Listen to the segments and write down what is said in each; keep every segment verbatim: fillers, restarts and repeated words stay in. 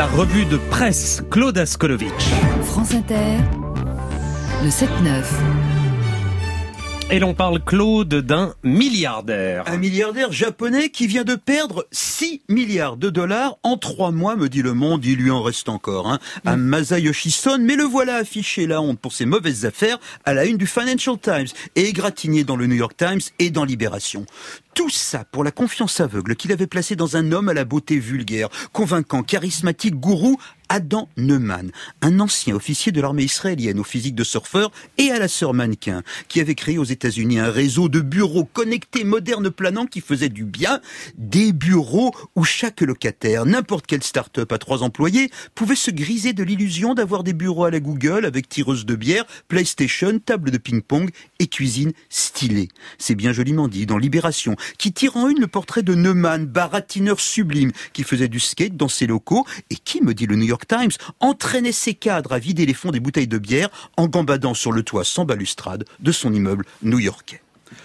La revue de presse, Claude Askolovitch. France Inter, le sept neuf. Et l'on parle, Claude, d'un milliardaire. Un milliardaire japonais qui vient de perdre six milliards de dollars en trois mois, me dit Le Monde. Il lui en reste encore, hein, à Masayoshi Son. Mais le voilà affiché la honte pour ses mauvaises affaires à la une du Financial Times et égratigné dans le New York Times et dans Libération. Tout ça pour la confiance aveugle qu'il avait placée dans un homme à la beauté vulgaire, convaincant, charismatique, gourou, Adam Neumann, un ancien officier de l'armée israélienne au physique de surfeur et à la sœur mannequin, qui avait créé aux États-Unis un réseau de bureaux connectés, modernes, planants, qui faisait du bien, des bureaux où chaque locataire, n'importe quelle start-up à trois employés, pouvait se griser de l'illusion d'avoir des bureaux à la Google avec tireuse de bière, PlayStation, table de ping-pong et cuisine stylée. C'est bien joliment dit dans Libération, qui tire en une le portrait de Neumann, baratineur sublime, qui faisait du skate dans ses locaux et qui, me dit le New York Times, entraînait ses cadres à vider les fonds des bouteilles de bière en gambadant sur le toit sans balustrade de son immeuble new-yorkais.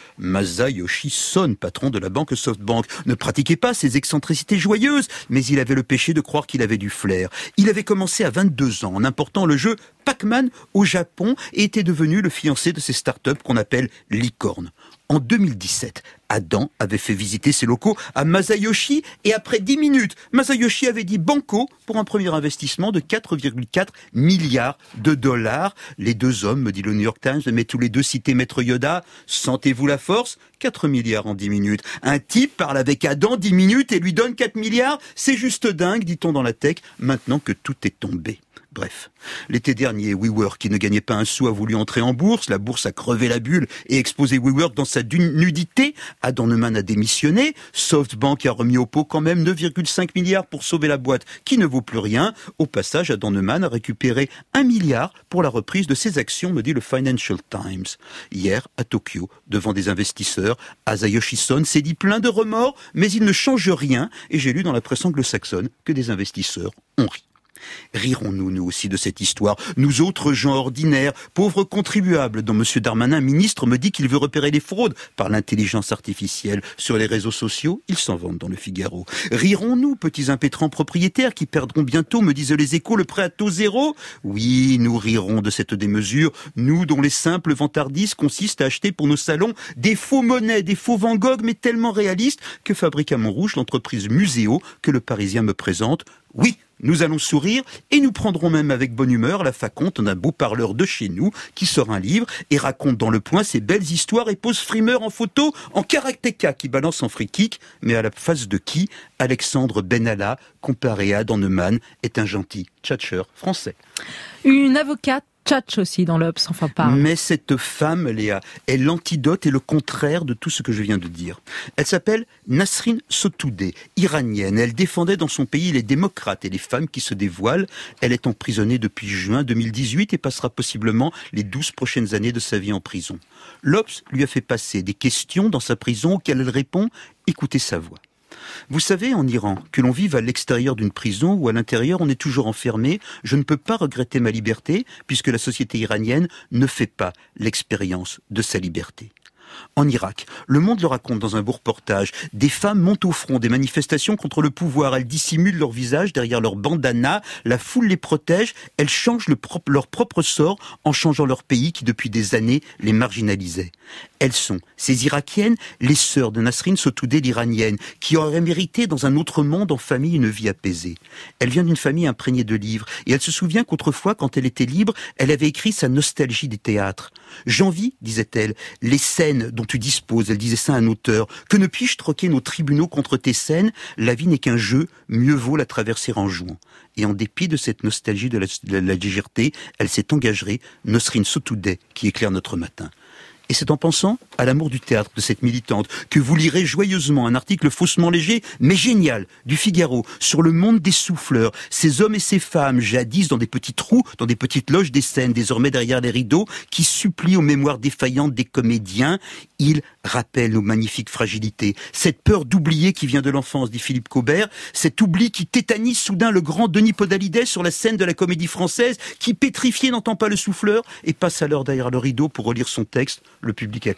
Masayoshi Son, patron de la banque SoftBank, ne pratiquait pas ses excentricités joyeuses, mais il avait le péché de croire qu'il avait du flair. Il avait commencé à vingt-deux ans en important le jeu Pac-Man au Japon et était devenu le fiancé de ces startups qu'on appelle licornes. En deux mille dix-sept, Adam avait fait visiter ses locaux à Masayoshi et après dix minutes, Masayoshi avait dit banco pour un premier investissement de quatre virgule quatre milliards de dollars. Les deux hommes, me dit le New York Times, mais tous les deux cités Maître Yoda, sentez-vous la force ? quatre milliards en dix minutes. Un type parle avec Adam dix minutes et lui donne quatre milliards, c'est juste dingue, dit-on dans la tech, maintenant que tout est tombé. Bref, l'été dernier, WeWork, qui ne gagnait pas un sou, a voulu entrer en bourse. La bourse a crevé la bulle et exposé WeWork dans sa nudité. Adam Neumann a démissionné. SoftBank a remis au pot quand même neuf virgule cinq milliards pour sauver la boîte qui ne vaut plus rien. Au passage, Adam Neumann a récupéré un milliard pour la reprise de ses actions, me dit le Financial Times. Hier, à Tokyo, devant des investisseurs, Masayoshi Son s'est dit plein de remords, mais il ne change rien. Et j'ai lu dans la presse anglo-saxonne que des investisseurs ont ri. Rirons-nous, nous aussi, de cette histoire, nous autres gens ordinaires, pauvres contribuables, dont M. Darmanin, ministre, me dit qu'il veut repérer les fraudes par l'intelligence artificielle. Sur les réseaux sociaux, il s'en vante dans le Figaro. Rirons-nous, petits impétrants propriétaires qui perdront bientôt, me disent les Échos, le prêt à taux zéro. Oui, nous rirons de cette démesure, nous dont les simples vantardises consistent à acheter pour nos salons des faux monnaies, des faux Van Gogh, mais tellement réalistes que fabrique à Montrouge l'entreprise Muséo que le Parisien me présente. Oui, nous allons sourire et nous prendrons même avec bonne humeur la faconte d'un beau parleur de chez nous qui sort un livre et raconte dans Le Point ses belles histoires et pose frimeur en photo en karatéka qui balance en free kick, mais à la face de qui Alexandre Benalla, comparé à Adam Neumann, est un gentil tchatcheur français. Une avocate tchatch aussi dans l'Obs, enfin pas. Mais cette femme, Léa, est l'antidote et le contraire de tout ce que je viens de dire. Elle s'appelle Nasrin Sotoudeh, iranienne. Elle défendait dans son pays les démocrates et les femmes qui se dévoilent. Elle est emprisonnée depuis juin deux mille dix-huit et passera possiblement les douze prochaines années de sa vie en prison. L'Obs lui a fait passer des questions dans sa prison auxquelles elle répond. Écoutez sa voix. Vous savez, en Iran, que l'on vive à l'extérieur d'une prison ou à l'intérieur, on est toujours enfermé. Je ne peux pas regretter ma liberté, puisque la société iranienne ne fait pas l'expérience de sa liberté. En Irak, Le Monde le raconte dans un beau reportage. Des femmes montent au front des manifestations contre le pouvoir. Elles dissimulent leur visage derrière leur bandana. La foule les protège. Elles changent le propre, leur propre sort en changeant leur pays qui, depuis des années, les marginalisait. Elles sont, ces Irakiennes, les sœurs de Nasrin Sotoudeh, l'Iranienne, qui aurait mérité dans un autre monde en famille une vie apaisée. Elle vient d'une famille imprégnée de livres et elle se souvient qu'autrefois, quand elle était libre, elle avait écrit sa nostalgie des théâtres. J'envie, disait-elle, les scènes dont tu disposes, elle disait ça à un auteur. Que ne puis-je troquer nos tribunaux contre tes scènes ? La vie n'est qu'un jeu, mieux vaut la traverser en jouant. Et en dépit de cette nostalgie de la, de la légèreté, elle s'est engagée, Nasrin Sotoudeh, qui éclaire notre matin. Et c'est en pensant à l'amour du théâtre de cette militante que vous lirez joyeusement un article faussement léger, mais génial, du Figaro, sur le monde des souffleurs. Ces hommes et ces femmes, jadis dans des petits trous, dans des petites loges des scènes, désormais derrière les rideaux, qui supplient aux mémoires défaillantes des comédiens. Ils rappellent nos magnifiques fragilités. Cette peur d'oublier qui vient de l'enfance, dit Philippe Caubert, cet oubli qui tétanise soudain le grand Denis Podalides sur la scène de la Comédie Française, qui pétrifié n'entend pas le souffleur et passe alors derrière le rideau pour relire son texte. Le public a cru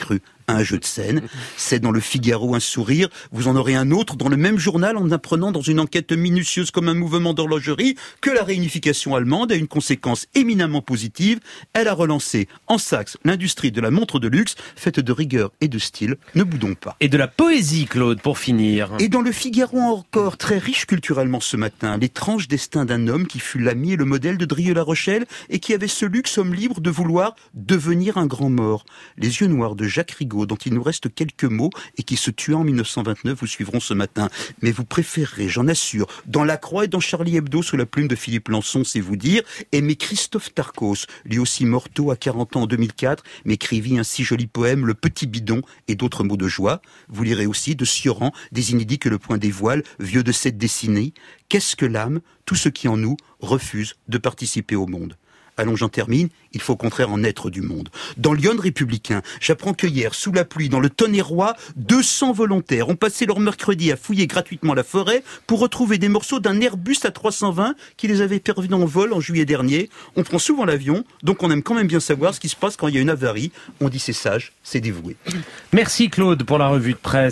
à un jeu de scène. C'est dans le Figaro un sourire, vous en aurez un autre dans le même journal en apprenant dans une enquête minutieuse comme un mouvement d'horlogerie que la réunification allemande a une conséquence éminemment positive. Elle a relancé en Saxe l'industrie de la montre de luxe, faite de rigueur et de style. Ne boudons pas. Et de la poésie, Claude, pour finir. Et dans le Figaro encore, très riche culturellement ce matin, l'étrange destin d'un homme qui fut l'ami et le modèle de Drieux-La Rochelle et qui avait ce luxe homme libre de vouloir devenir un grand mort. Les yeux noirs de Jacques Rigaud, dont il nous reste quelques mots et qui se tua en mille neuf cent vingt-neuf, vous suivront ce matin. Mais vous préférerez, j'en assure, dans La Croix et dans Charlie Hebdo sous la plume de Philippe Lançon, c'est vous dire, aimer Christophe Tarkos, lui aussi mort tôt à quarante ans en deux mille quatre, m'écrivit un si joli poème, Le Petit Bidon et d'autres mots de joie. Vous lirez aussi de Sioran, des inédits que le point dévoile, vieux de cette décennie. Qu'est-ce que l'âme? Tout ce qui en nous refuse de participer au monde. Allons, j'en termine, il faut au contraire en être du monde. Dans Lyon républicain, j'apprends que hier, sous la pluie, dans le Tonnerrois, deux cents volontaires ont passé leur mercredi à fouiller gratuitement la forêt pour retrouver des morceaux d'un Airbus A trois cent vingt qui les avait perdus en vol en juillet dernier. On prend souvent l'avion, donc on aime quand même bien savoir ce qui se passe quand il y a une avarie. On dit c'est sage, c'est dévoué. Merci Claude pour la revue de presse.